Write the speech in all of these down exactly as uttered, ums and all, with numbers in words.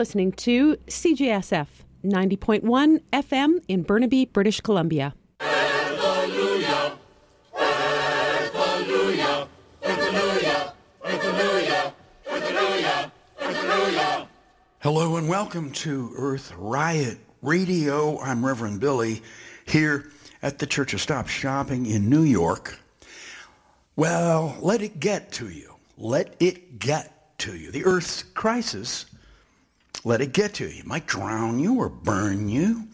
listening to C J S F ninety point one F M in Burnaby, British Columbia. Hallelujah, hallelujah, hallelujah, hallelujah, hallelujah, hallelujah. Hello and welcome to Earth Riot Radio. I'm Reverend Billy here at the Church of Stop Shopping in New York. Well, let it get to you. Let it get to you. The Earth's crisis, let it get to you. It might drown you or burn you.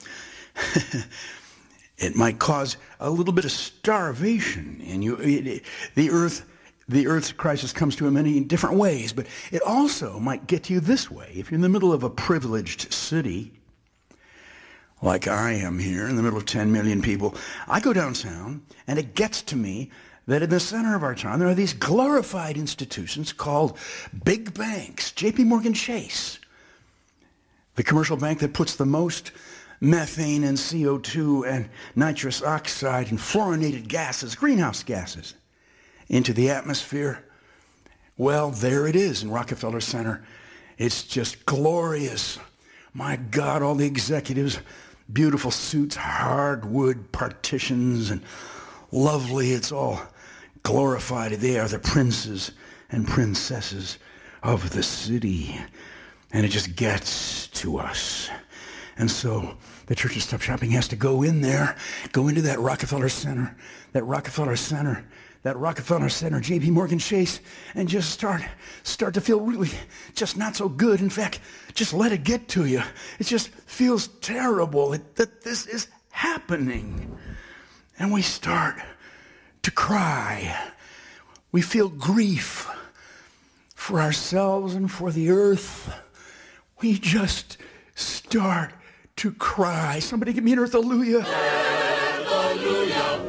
It might cause a little bit of starvation in you. It, it, the Earth, the Earth's crisis comes to you in many different ways, but it also might get to you this way. If you're in the middle of a privileged city, like I am here, in the middle of ten million people, I go downtown, and it gets to me that in the center of our town, there are these glorified institutions called big banks. J P Morgan Chase, the commercial bank that puts the most methane and C O two and nitrous oxide and fluorinated gases, greenhouse gases, into the atmosphere. Well, there it is in Rockefeller Center. It's just glorious. My God, all the executives, beautiful suits, hardwood partitions, and lovely. It's all glorified. They are the princes and princesses of the city. And it just gets to us. And so the Church of Stop Shopping has to go in there, go into that Rockefeller Center, that Rockefeller Center, that Rockefeller Center, J P Morgan Chase, and just start start to feel really just not so good. In fact, just let it get to you. It just feels terrible that, that this is happening. And we start to cry. We feel grief for ourselves and for the earth. We just start to cry. Somebody give me an earth hallelujah. Hallelujah.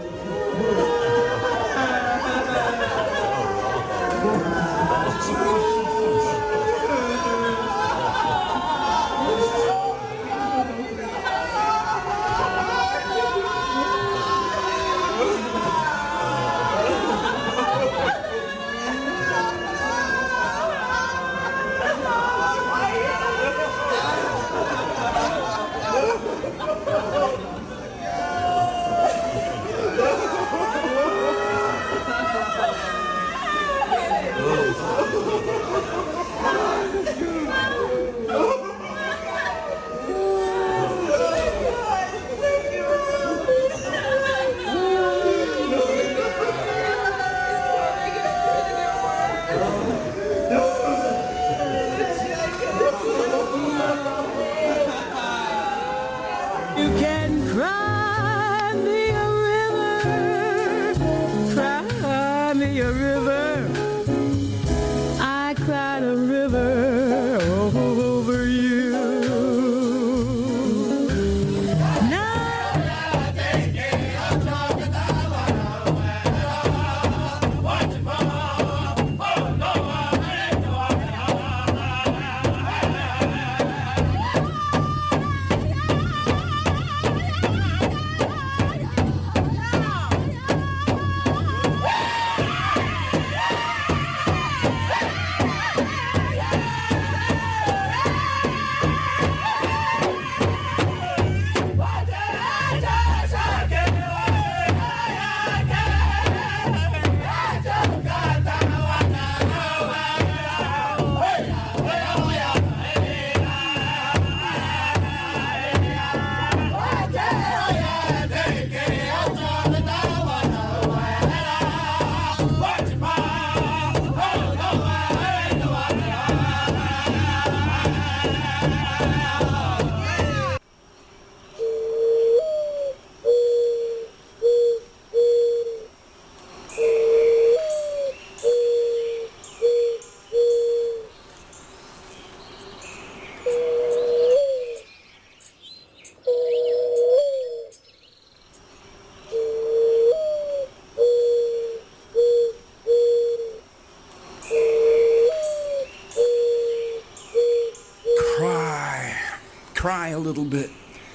Cry a little bit.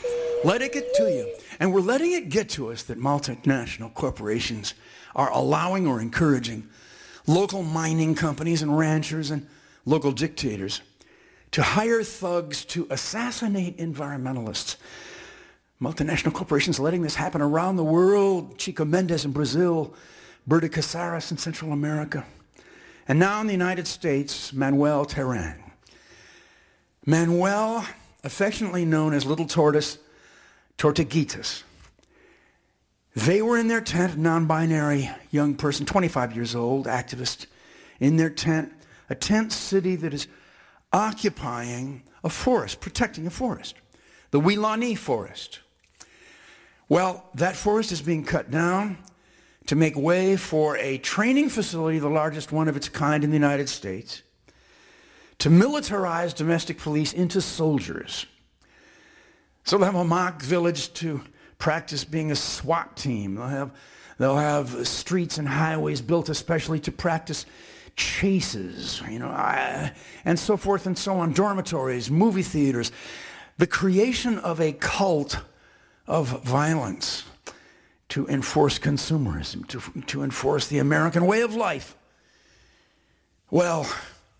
Let it get to you. And we're letting it get to us that multinational corporations are allowing or encouraging local mining companies and ranchers and local dictators to hire thugs to assassinate environmentalists. Multinational corporations letting this happen around the world. Chico Mendes in Brazil, Berta Casares in Central America. And now in the United States, Manuel Terán. Manuel, affectionately known as Little Tortoise, Tortuguitas. They were in their tent, non-binary young person, twenty-five years old, activist, in their tent, a tent city that is occupying a forest, protecting a forest, the Weelaunee Forest. Well, that forest is being cut down to make way for a training facility, the largest one of its kind in the United States, to militarize domestic police into soldiers. So they'll have a mock village to practice being a SWAT team. They'll have, they'll have streets and highways built especially to practice chases, you know, I, and so forth and so on, dormitories, movie theaters, the creation of a cult of violence to enforce consumerism, to, to enforce the American way of life. Well,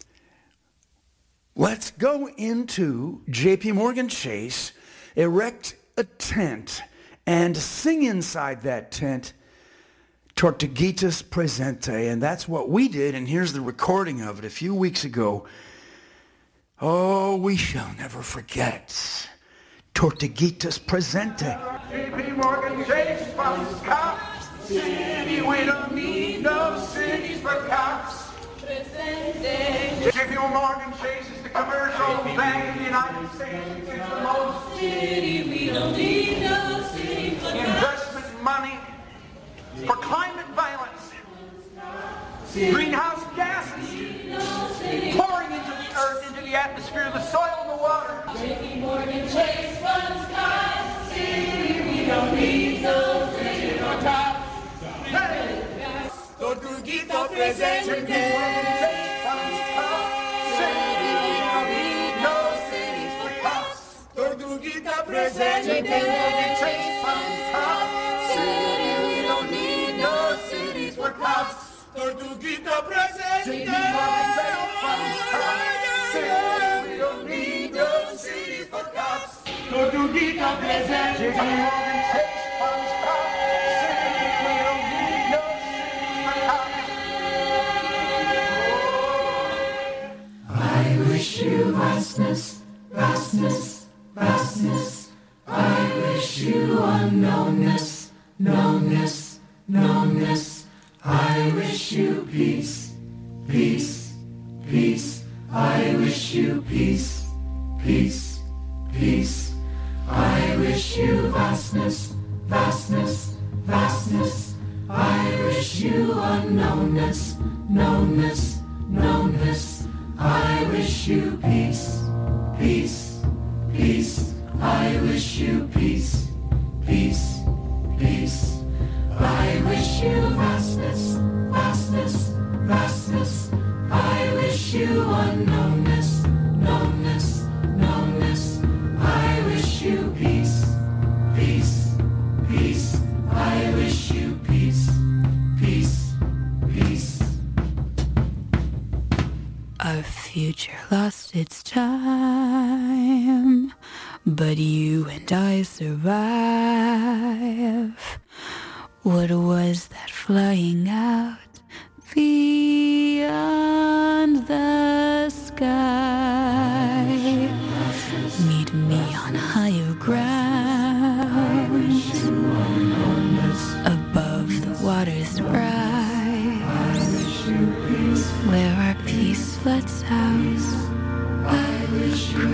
let's go into J P Morgan Chase, erect a tent, and sing inside that tent, Tortuguitas Presente. And that's what we did, and here's the recording of it a few weeks ago. Oh, we shall never forget. Tortuguitas Presente. J P Morgan Chase funds cops. City, we don't need no cities for cops. Presente. J P Morgan Chase is the commercial bank in the United States. It's the most City, we don't need no city for cops. investment money for climate violence. Greenhouse gases pouring into the earth, into the atmosphere, the soil, and the water. J P Morgan Chase funds cops. City, we don't need no city for cops. Tortuguita presente. J P Morgan Chase funds cops. City, we don't need no cities for cops. Tortuguita presente. J P Morgan Chase funds cops. City, we don't need no cities for cops. Tortuguita presente. J P Morgan Chase funds cops. City, we don't need no cities for cops. Tortuguita presente. J P Morgan Chase funds cops. City, we don't need no cities for cops. I wish you vastness, vastness, vastness. I wish you unknownness, knownness, knownness. I wish you peace, peace, peace. I wish you peace, peace, peace. I wish you vastness, vastness, vastness. I wish you unknownness, knownness, knownness. I wish you peace, peace, peace. I wish you peace, peace, peace. I wish you vastness, vastness, vastness. I wish you unknownness, knownness, knownness. I wish you peace, peace, peace. I wish you peace, peace, peace. Our future lost its time, but you and I survive. What was that flying out beyond the sky? Meet me on higher ground, above the water's rise, where our peace floods out. I wish you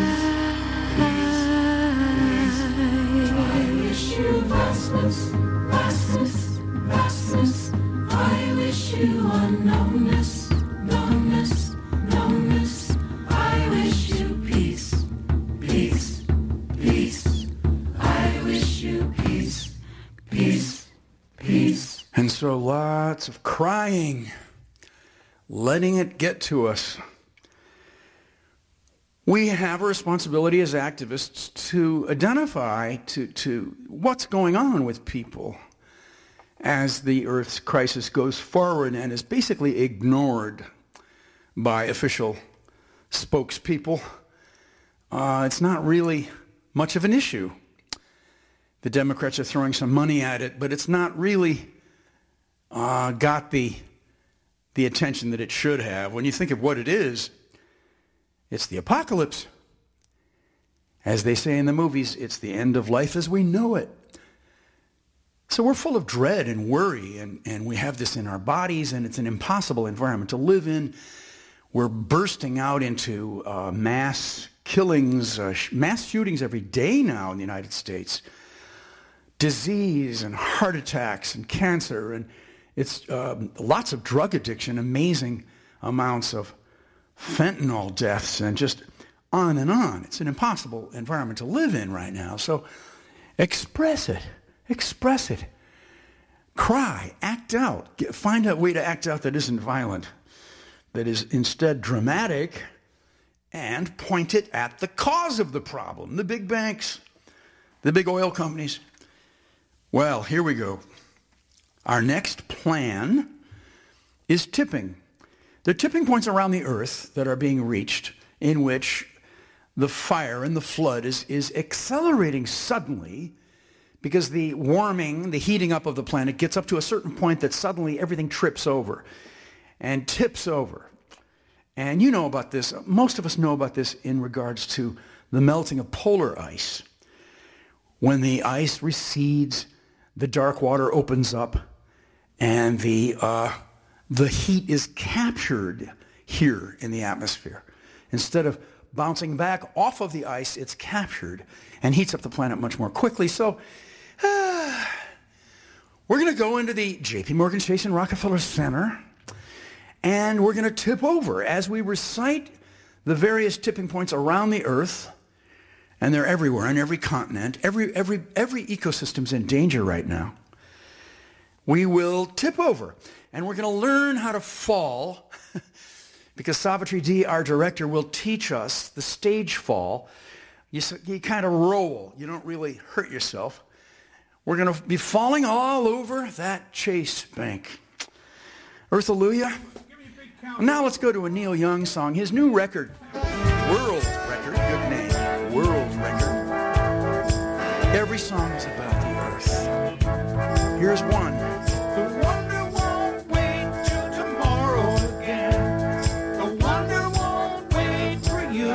I wish you vastness, vastness, vastness. I wish you unknownness, knownness, knownness. I wish you peace, peace, peace. I wish you peace, peace, peace. And so lots of crying, letting it get to us. We have a responsibility as activists to identify to, to what's going on with people as the Earth's crisis goes forward and is basically ignored by official spokespeople, uh, it's not really much of an issue. The Democrats are throwing some money at it, but it's not really uh, got the, the attention that it should have. When you think of what it is, it's the apocalypse. As they say in the movies, it's the end of life as we know it. So we're full of dread and worry, and, and we have this in our bodies, and it's an impossible environment to live in. We're bursting out into uh, mass killings, uh, sh- mass shootings every day now in the United States. Disease and heart attacks and cancer, and it's um, lots of drug addiction, amazing amounts of fentanyl deaths, and just on and on. It's an impossible environment to live in right now. So express it. Express it. Cry. Act out. Get, find a way to act out that isn't violent, that is instead dramatic, and point it at the cause of the problem, the big banks, the big oil companies. Well, here we go. Our next plan is tipping. There are tipping points around the earth that are being reached in which the fire and the flood is, is accelerating suddenly because the warming, the heating up of the planet gets up to a certain point that suddenly everything trips over and tips over. And you know about this. Most of us know about this in regards to the melting of polar ice. When the ice recedes, the dark water opens up, and the uh, the heat is captured here in the atmosphere. Instead of bouncing back off of the ice, it's captured and heats up the planet much more quickly. So uh, we're going to go into the J P Morgan Chase and Rockefeller Center, and we're going to tip over as we recite the various tipping points around the earth. And they're everywhere, on every continent. Every, every, every ecosystem's in danger right now. We will tip over, and we're going to learn how to fall, because Savitri D, our director, will teach us the stage fall. You, you kind of roll. You don't really hurt yourself. We're going to be falling all over that Chase Bank. Earthalluia. Now let's go to a Neil Young song. His new record, world record, good name. World record. Every song is about the earth. Here's one. The wonder won't wait till tomorrow again. The wonder won't wait for you.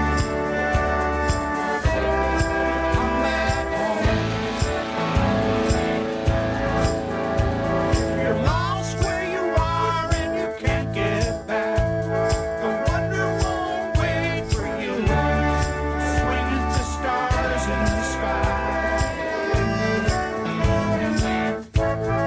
Come back home. If you're lost where you are and you can't get back, the wonder won't wait for you. Swinging to stars in the sky.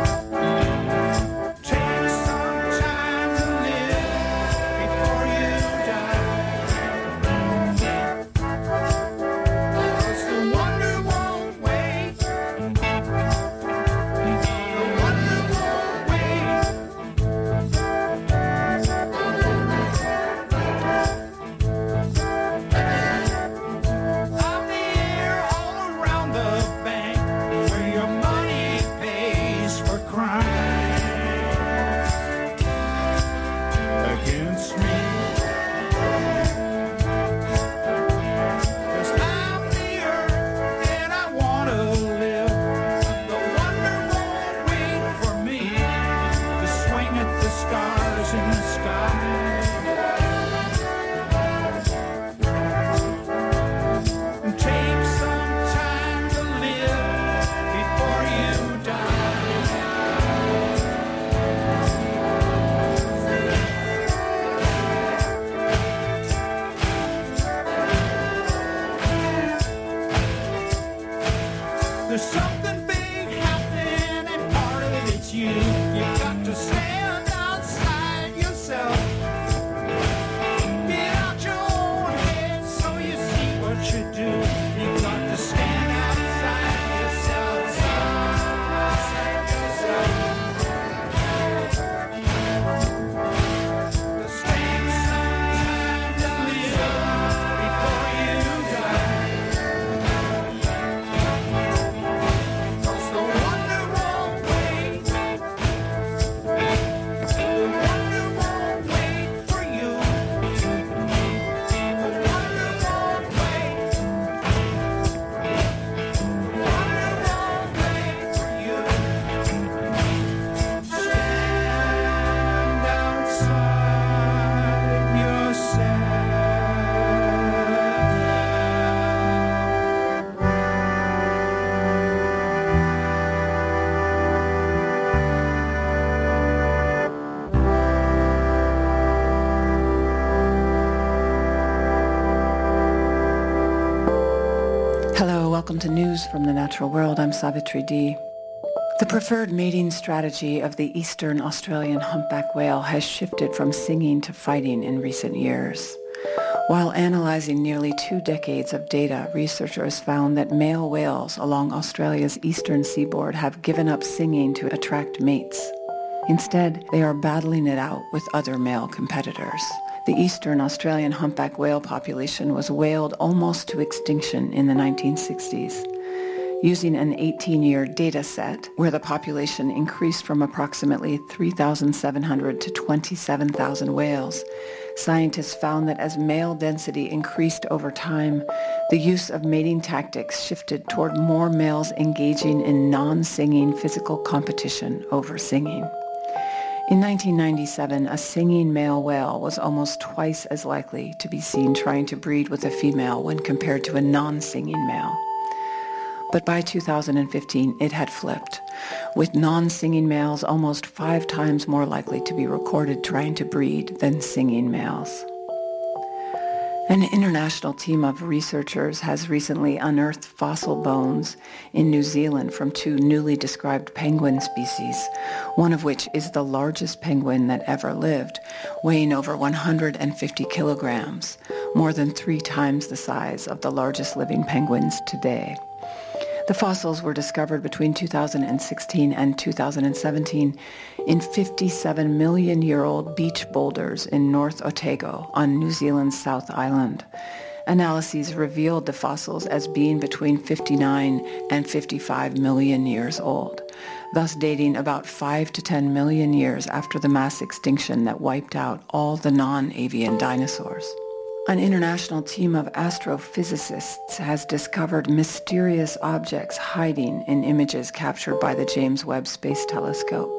welcome to News from the Natural World. I'm Savitri D. The preferred mating strategy of the eastern Australian humpback whale has shifted from singing to fighting in recent years. While analyzing nearly two decades of data, researchers found that male whales along Australia's eastern seaboard have given up singing to attract mates. Instead, they are battling it out with other male competitors. The eastern Australian humpback whale population was whaled almost to extinction in the nineteen sixties. Using an eighteen-year data set where the population increased from approximately three thousand seven hundred to twenty-seven thousand whales, scientists found that as male density increased over time, the use of mating tactics shifted toward more males engaging in non-singing physical competition over singing. In nineteen ninety-seven, a singing male whale was almost twice as likely to be seen trying to breed with a female when compared to a non-singing male. But by two thousand fifteen, it had flipped, with non-singing males almost five times more likely to be recorded trying to breed than singing males. An international team of researchers has recently unearthed fossil bones in New Zealand from two newly described penguin species, one of which is the largest penguin that ever lived, weighing over one hundred fifty kilograms, more than three times the size of the largest living penguins today. The fossils were discovered between two thousand sixteen and two thousand seventeen in fifty-seven million year old beach boulders in North Otago on New Zealand's South Island. Analyses revealed the fossils as being between fifty-nine and fifty-five million years old, thus dating about five to ten million years after the mass extinction that wiped out all the non-avian dinosaurs. An international team of astrophysicists has discovered mysterious objects hiding in images captured by the James Webb Space Telescope.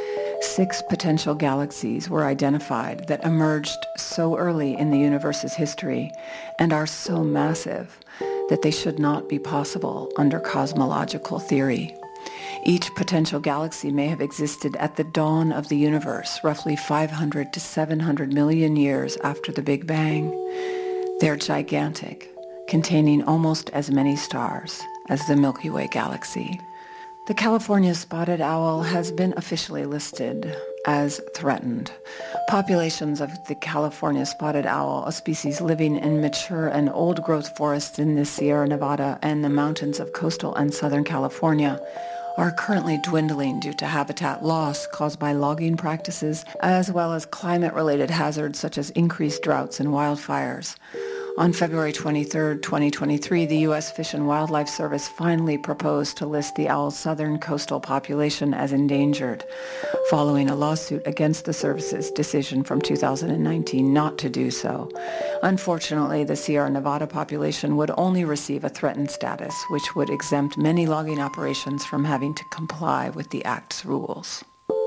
Six potential galaxies were identified that emerged so early in the universe's history and are so massive that they should not be possible under cosmological theory. Each potential galaxy may have existed at the dawn of the universe, roughly five hundred to seven hundred million years after the Big Bang. They're gigantic, containing almost as many stars as the Milky Way galaxy. The California spotted owl has been officially listed as threatened. Populations of the California spotted owl, a species living in mature and old-growth forests in the Sierra Nevada and the mountains of coastal and Southern California, are currently dwindling due to habitat loss caused by logging practices, as well as climate-related hazards such as increased droughts and wildfires. On February twenty-third, twenty twenty-three, the U S Fish and Wildlife Service finally proposed to list the owl's southern coastal population as endangered, following a lawsuit against the service's decision from two thousand nineteen not to do so. Unfortunately, the Sierra Nevada population would only receive a threatened status, which would exempt many logging operations from having to comply with the Act's rules.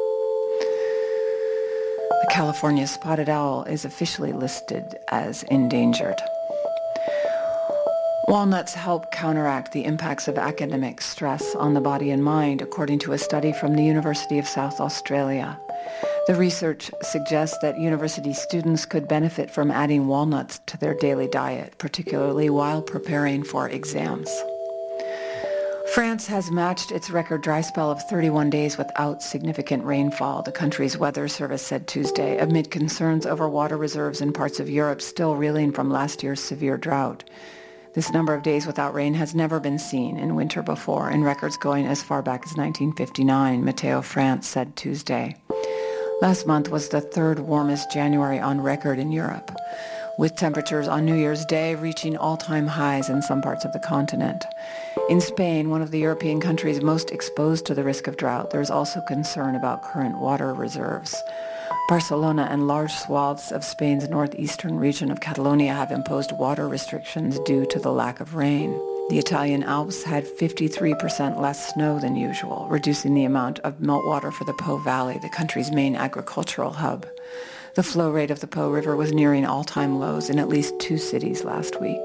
The California spotted owl is officially listed as endangered. Walnuts help counteract the impacts of academic stress on the body and mind, according to a study from the University of South Australia. The research suggests that university students could benefit from adding walnuts to their daily diet, particularly while preparing for exams. France has matched its record dry spell of thirty-one days without significant rainfall, the country's weather service said Tuesday, amid concerns over water reserves in parts of Europe still reeling from last year's severe drought. This number of days without rain has never been seen in winter before, in records going as far back as nineteen fifty-nine, Météo France said Tuesday. Last month was the third warmest January on record in Europe, with temperatures on New Year's Day reaching all-time highs in some parts of the continent. In Spain, one of the European countries most exposed to the risk of drought, there is also concern about current water reserves. Barcelona and large swaths of Spain's northeastern region of Catalonia have imposed water restrictions due to the lack of rain. The Italian Alps had fifty-three percent less snow than usual, reducing the amount of meltwater for the Po Valley, the country's main agricultural hub. The flow rate of the Po River was nearing all-time lows in at least two cities last week.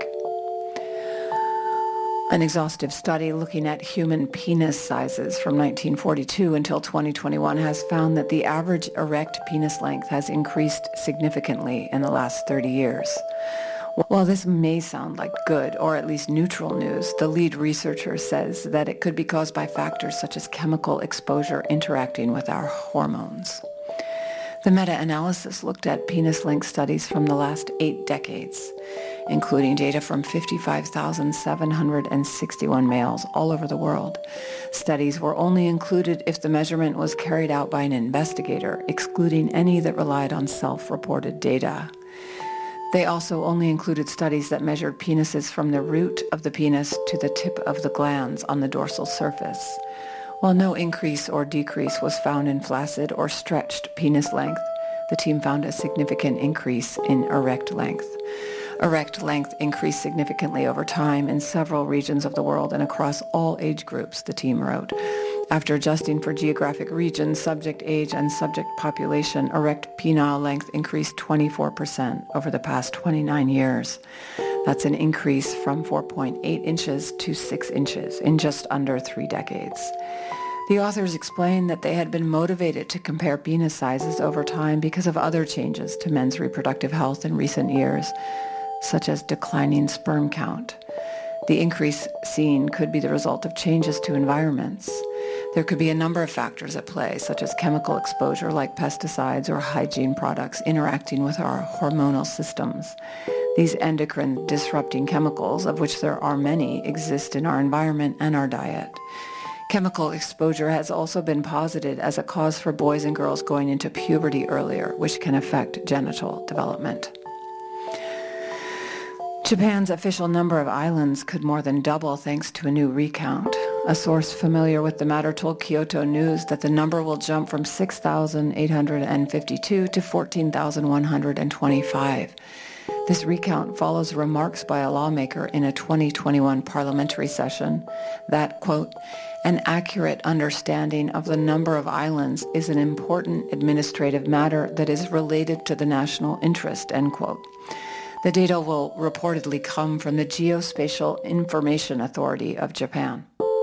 An exhaustive study looking at human penis sizes from nineteen forty-two until twenty twenty-one has found that the average erect penis length has increased significantly in the last thirty years. While this may sound like good or at least neutral news, the lead researcher says that it could be caused by factors such as chemical exposure interacting with our hormones. The meta-analysis looked at penis length studies from the last eight decades, including data from fifty-five thousand seven hundred sixty-one males all over the world. Studies were only included if the measurement was carried out by an investigator, excluding any that relied on self-reported data. They also only included studies that measured penises from the root of the penis to the tip of the glands on the dorsal surface. While no increase or decrease was found in flaccid or stretched penis length, the team found a significant increase in erect length. Erect length increased significantly over time in several regions of the world and across all age groups, the team wrote. After adjusting for geographic region, subject age, and subject population, erect penile length increased twenty-four percent over the past twenty-nine years. That's an increase from four point eight inches to six inches in just under three decades. The authors explained that they had been motivated to compare penis sizes over time because of other changes to men's reproductive health in recent years, such as declining sperm count. The increase seen could be the result of changes to environments. There could be a number of factors at play, such as chemical exposure like pesticides or hygiene products interacting with our hormonal systems. These endocrine disrupting chemicals, of which there are many, exist in our environment and our diet. Chemical exposure has also been posited as a cause for boys and girls going into puberty earlier, which can affect genital development. Japan's official number of islands could more than double thanks to a new recount. A source familiar with the matter told Kyoto News that the number will jump from six thousand eight hundred fifty-two to fourteen thousand one hundred twenty-five. This recount follows remarks by a lawmaker in a twenty twenty-one parliamentary session that, quote, an accurate understanding of the number of islands is an important administrative matter that is related to the national interest, end quote. The data will reportedly come from the Geospatial Information Authority of Japan.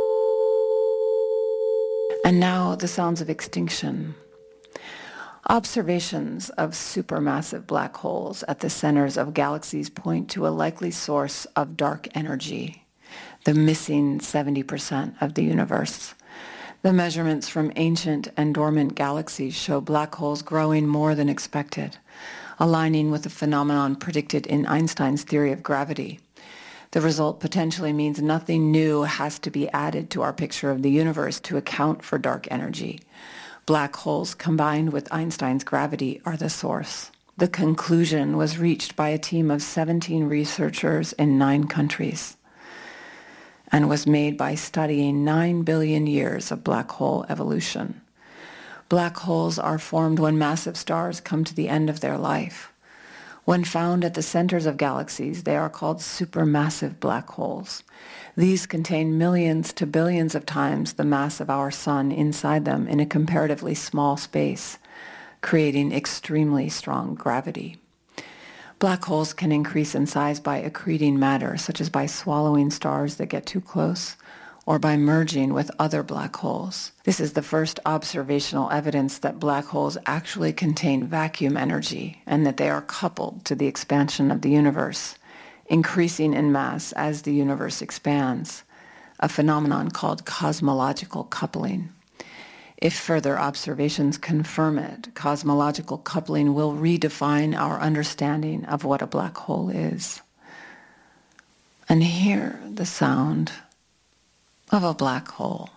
And now the sounds of extinction. Observations of supermassive black holes at the centers of galaxies point to a likely source of dark energy, the missing seventy percent of the universe. The measurements from ancient and dormant galaxies show black holes growing more than expected, aligning with the phenomenon predicted in Einstein's theory of gravity. The result potentially means nothing new has to be added to our picture of the universe to account for dark energy. Black holes combined with Einstein's gravity are the source. The conclusion was reached by a team of seventeen researchers in nine countries and was made by studying nine billion years of black hole evolution. Black holes are formed when massive stars come to the end of their life. When found at the centers of galaxies, they are called supermassive black holes. These contain millions to billions of times the mass of our sun inside them in a comparatively small space, creating extremely strong gravity. Black holes can increase in size by accreting matter, such as by swallowing stars that get too close, or by merging with other black holes. This is the first observational evidence that black holes actually contain vacuum energy and that they are coupled to the expansion of the universe, increasing in mass as the universe expands, a phenomenon called cosmological coupling. If further observations confirm it, cosmological coupling will redefine our understanding of what a black hole is. And hear the sound of a black hole.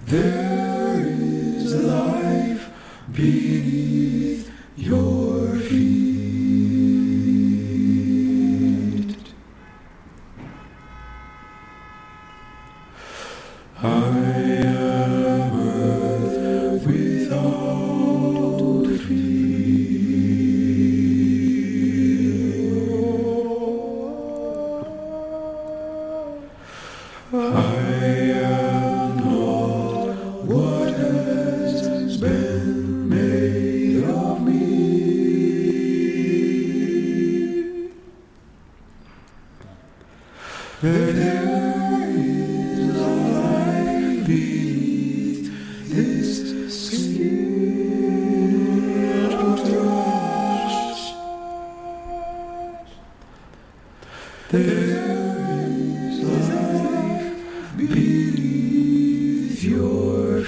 There is life beneath your feet. I am earth without fear. I am not what has been made of me. There is life beneath this skin of trust. There is life beneath your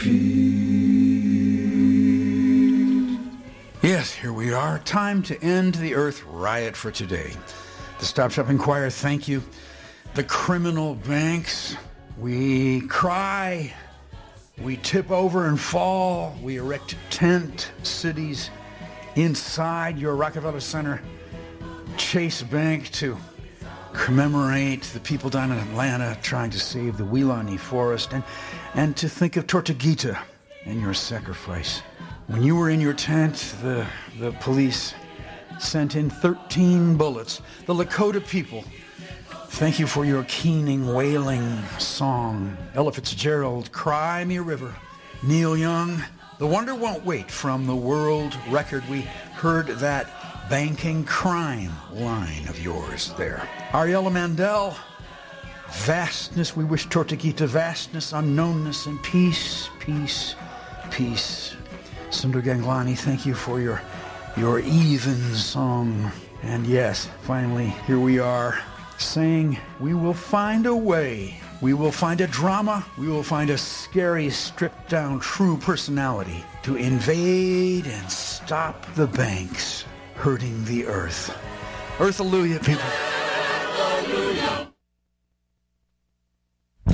feet. Yes, here we are. Time to end the Earth riot for today. The Stop Shopping Choir, thank you. The criminal banks, we cry, we tip over and fall, we erect tent cities inside your Rockefeller Center Chase Bank to commemorate the people down in Atlanta trying to save the Weelaunee Forest, and, and to think of Tortuguita and your sacrifice. When you were in your tent, the, the police sent in thirteen bullets. The Lakota people, thank you for your keening, wailing song. Ella Fitzgerald, Cry Me a River. Neil Young, The Wonder Won't Wait from the world record. We heard that banking crime line of yours there. Ariella Mandel, vastness, we wish Tortuguita vastness, unknownness, and peace, peace, peace. Sundar Ganglani, thank you for your, your even song. And yes, finally, here we are, saying we will find a way. We will find a drama. We will find a scary, stripped-down, true personality to invade and stop the banks hurting the earth. Earth-alleluia, people. Hallelujah.